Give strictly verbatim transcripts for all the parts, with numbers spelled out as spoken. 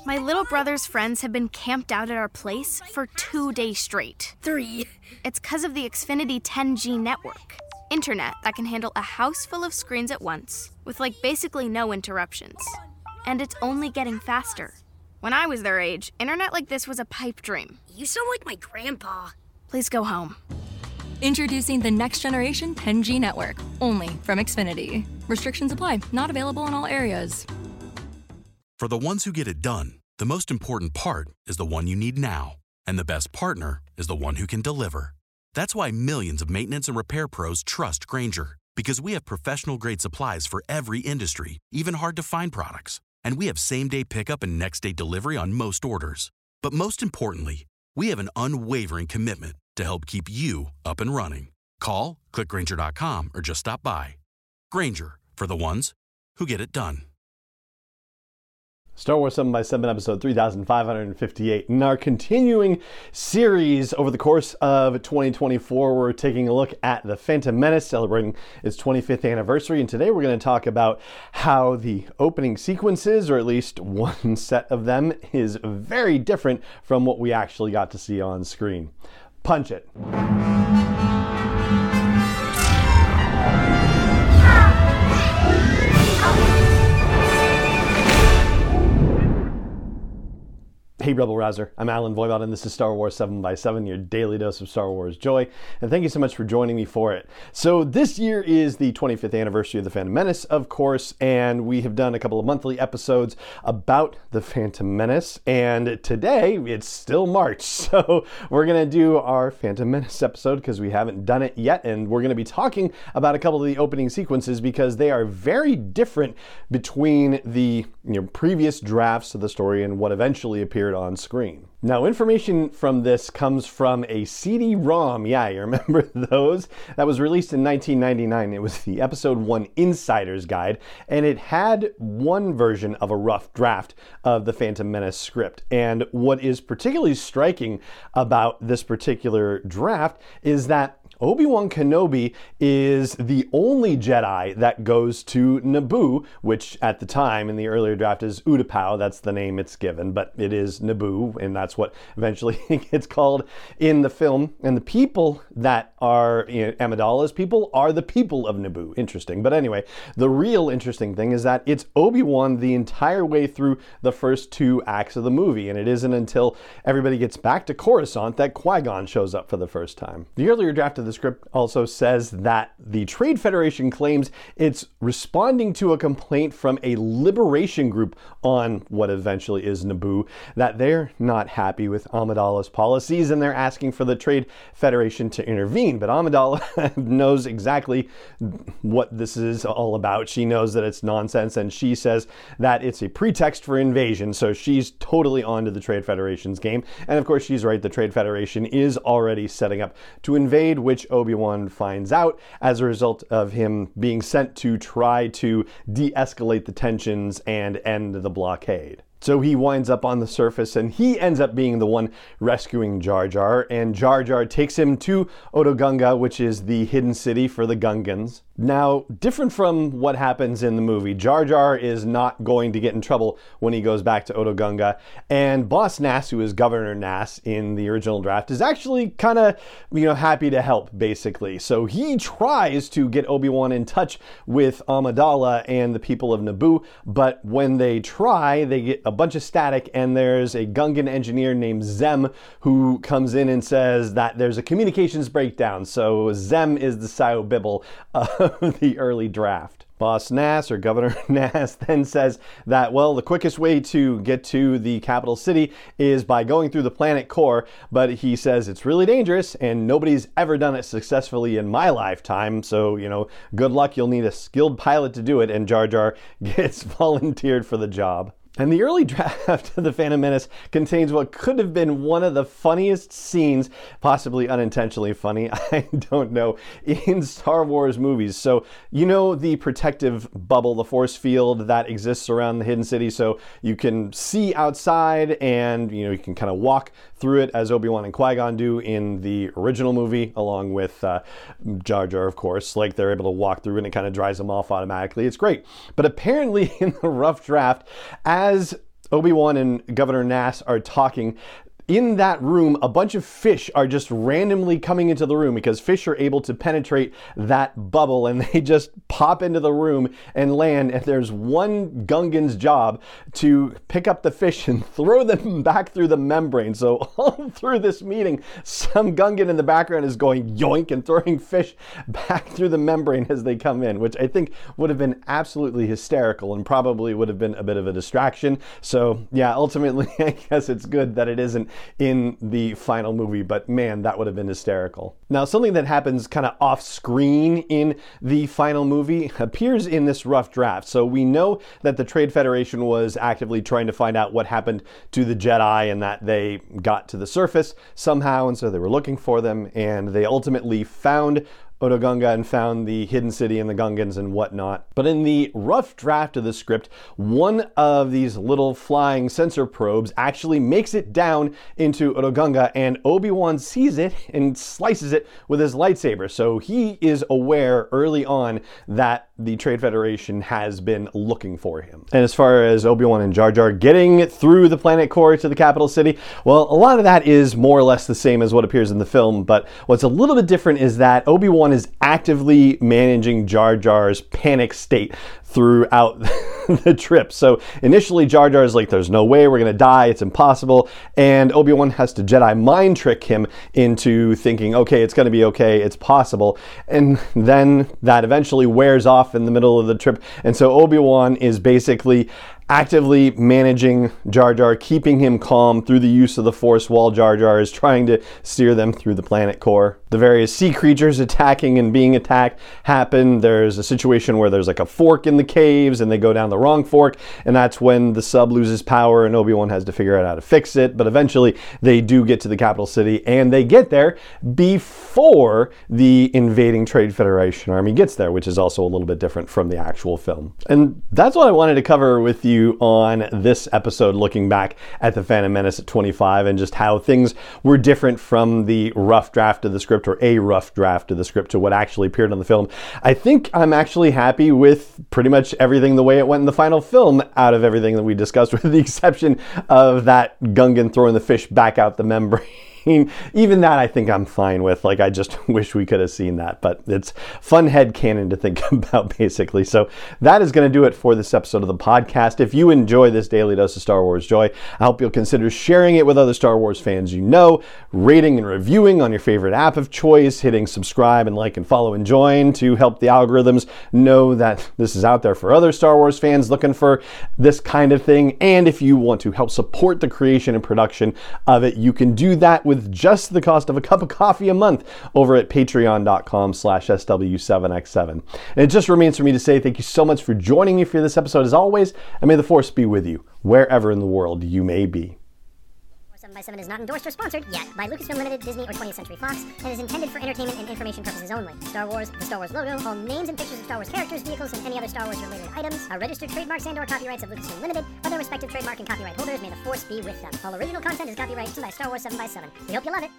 My little brother's friends have been camped out at our place for two days straight. Three. It's because of the Xfinity ten G network. Internet that can handle a house full of screens at once, with like basically no interruptions. And it's only getting faster. When I was their age, internet like this was a pipe dream. You sound like my grandpa. Please go home. Introducing the next generation ten G network, only from Xfinity. Restrictions apply, not available in all areas. For the ones who get it done, the most important part is the one you need now. And the best partner is the one who can deliver. That's why millions of maintenance and repair pros trust Grainger, because we have professional-grade supplies for every industry, even hard-to-find products. And we have same-day pickup and next-day delivery on most orders. But most importantly, we have an unwavering commitment to help keep you up and running. Call, click Grainger dot com, or just stop by. Grainger, for the ones who get it done. Star Wars seven by seven episode three thousand five hundred fifty-eight. In our continuing series over the course of twenty twenty-four, we're taking a look at The Phantom Menace, celebrating its twenty-fifth anniversary. And today we're going to talk about how the opening sequences, or at least one set of them, is very different from what we actually got to see on screen. Punch it. Hey Rebel Rouser, I'm Alan Voivod, and this is Star Wars seven by seven, your daily dose of Star Wars joy, and thank you so much for joining me for it. So this year is the twenty-fifth anniversary of The Phantom Menace, of course, and we have done a couple of monthly episodes about The Phantom Menace, and today it's still March, so we're going to do our Phantom Menace episode because we haven't done it yet, and we're going to be talking about a couple of the opening sequences because they are very different between the you know, previous drafts of the story and what eventually appeared on screen. Now, information from this comes from a C D ROM. Yeah, you remember those? That was released in nineteen ninety-nine. It was the Episode one Insider's Guide, and it had one version of a rough draft of the Phantom Menace script. And what is particularly striking about this particular draft is that Obi-Wan Kenobi is the only Jedi that goes to Naboo, which at the time in the earlier draft is Utapau. That's the name it's given, but it is Naboo, and that's what eventually it gets called in the film. And the people that are, you know, Amidala's people are the people of Naboo. Interesting. But anyway, the real interesting thing is that it's Obi-Wan the entire way through the first two acts of the movie, and it isn't until everybody gets back to Coruscant that Qui-Gon shows up for the first time. The earlier draft of the script also says that the Trade Federation claims it's responding to a complaint from a liberation group on what eventually is Naboo, that they're not happy with Amidala's policies and they're asking for the Trade Federation to intervene. But Amidala knows exactly what this is all about. She knows that it's nonsense, and she says that it's a pretext for invasion, so she's totally onto the Trade Federation's game. And of course, she's right, the Trade Federation is already setting up to invade, which Obi-Wan finds out as a result of him being sent to try to de-escalate the tensions and end the blockade. So he winds up on the surface, and he ends up being the one rescuing Jar Jar, and Jar Jar takes him to Otoh Gunga, which is the hidden city for the Gungans. Now, different from what happens in the movie, Jar Jar is not going to get in trouble when he goes back to Otoh Gunga, and Boss Nass, who is Governor Nass in the original draft, is actually kind of, you know, happy to help, basically. So he tries to get Obi-Wan in touch with Amidala and the people of Naboo, but when they try, they get a bunch of static, and there's a Gungan engineer named Zem who comes in and says that there's a communications breakdown. So Zem is the Sio Bibble of the early draft. Boss Nass, or Governor Nass, then says that, well, the quickest way to get to the capital city is by going through the planet core, but he says it's really dangerous and nobody's ever done it successfully in my lifetime, so, you know, good luck, you'll need a skilled pilot to do it, and Jar Jar gets volunteered for the job. And the early draft of The Phantom Menace contains what could have been one of the funniest scenes, possibly unintentionally funny, I don't know, in Star Wars movies. So, you know the protective bubble, the force field that exists around the hidden city, so you can see outside and, you know, you can kind of walk through it as Obi-Wan and Qui-Gon do in the original movie, along with uh, Jar Jar, of course. Like, they're able to walk through and it kind of dries them off automatically. It's great. But apparently in the rough draft, as Obi-Wan and Governor Nass are talking. In that room, a bunch of fish are just randomly coming into the room because fish are able to penetrate that bubble, and they just pop into the room and land. And there's one Gungan's job to pick up the fish and throw them back through the membrane. So all through this meeting, some Gungan in the background is going yoink and throwing fish back through the membrane as they come in, which I think would have been absolutely hysterical and probably would have been a bit of a distraction. So yeah, ultimately, I guess it's good that it isn't in the final movie, but man, that would have been hysterical. Now, something that happens kind of off screen in the final movie appears in this rough draft. So we know that the Trade Federation was actively trying to find out what happened to the Jedi and that they got to the surface somehow, and so they were looking for them, and they ultimately found Otoh Gunga and found the hidden city and the Gungans and whatnot. But in the rough draft of the script, one of these little flying sensor probes actually makes it down into Otoh Gunga, and Obi-Wan sees it and slices it with his lightsaber. So he is aware early on that the Trade Federation has been looking for him. And as far as Obi-Wan and Jar Jar getting through the planet core to the capital city, well, a lot of that is more or less the same as what appears in the film, but what's a little bit different is that Obi-Wan is actively managing Jar Jar's panic state throughout the trip. So initially Jar Jar is like, there's no way we're gonna die, it's impossible, and Obi-Wan has to Jedi mind trick him into thinking, okay, it's gonna be okay, it's possible, and then that eventually wears off in the middle of the trip, and so Obi-Wan is basically actively managing Jar Jar, keeping him calm through the use of the Force while Jar Jar is trying to steer them through the planet core. The various sea creatures attacking and being attacked happen. There's a situation where there's like a fork in the caves and they go down the wrong fork, and that's when the sub loses power and Obi-Wan has to figure out how to fix it. But eventually they do get to the capital city, and they get there before the invading Trade Federation army gets there, which is also a little bit different from the actual film. And that's what I wanted to cover with you on this episode, looking back at The Phantom Menace at twenty-five and just how things were different from the rough draft of the script, or a rough draft of the script, to what actually appeared on the film. I think I'm actually happy with pretty much everything the way it went in the final film, out of everything that we discussed, with the exception of that Gungan throwing the fish back out the membrane. Even that I think I'm fine with. Like, I just wish we could have seen that, but it's fun headcanon to think about, basically. So that is going to do it for this episode of the podcast. If you enjoy this daily dose of Star Wars joy, I hope you'll consider sharing it with other Star Wars fans you know, rating and reviewing on your favorite app of choice, hitting subscribe and like and follow and join to help the algorithms know that this is out there for other Star Wars fans looking for this kind of thing. And if you want to help support the creation and production of it, you can do that with with just the cost of a cup of coffee a month over at patreon.com slash SW7X7. And it just remains for me to say thank you so much for joining me for this episode as always, and may the Force be with you wherever in the world you may be. seven by seven is not endorsed or sponsored yet by Lucasfilm Limited, Disney, or twentieth Century Fox, and is intended for entertainment and information purposes only. Star Wars, the Star Wars logo, all names and pictures of Star Wars characters, vehicles, and any other Star Wars related items are registered trademarks and or copyrights of Lucasfilm Limited, or their respective trademark and copyright holders. May the Force be with them. All original content is copyrighted by Star Wars seven by seven. We hope you love it.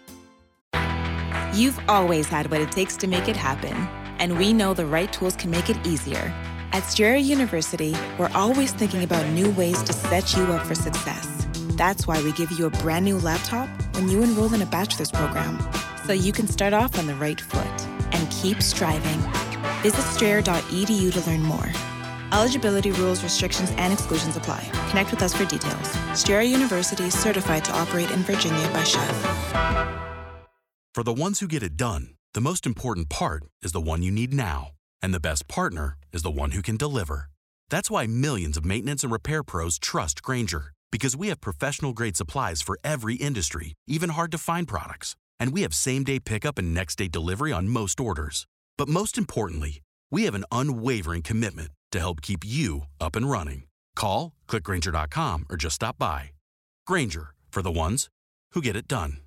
You've always had what it takes to make it happen, and we know the right tools can make it easier. At Strayer University, we're always thinking about new ways to set you up for success. That's why we give you a brand new laptop when you enroll in a bachelor's program, so you can start off on the right foot and keep striving. Visit strayer dot e d u to learn more. Eligibility rules, restrictions, and exclusions apply. Connect with us for details. Strayer University is certified to operate in Virginia by C H E V. For the ones who get it done, the most important part is the one you need now. And the best partner is the one who can deliver. That's why millions of maintenance and repair pros trust Grainger, because we have professional-grade supplies for every industry, even hard-to-find products. And we have same-day pickup and next-day delivery on most orders. But most importantly, we have an unwavering commitment to help keep you up and running. Call, click Grainger dot com, or just stop by. Grainger, for the ones who get it done.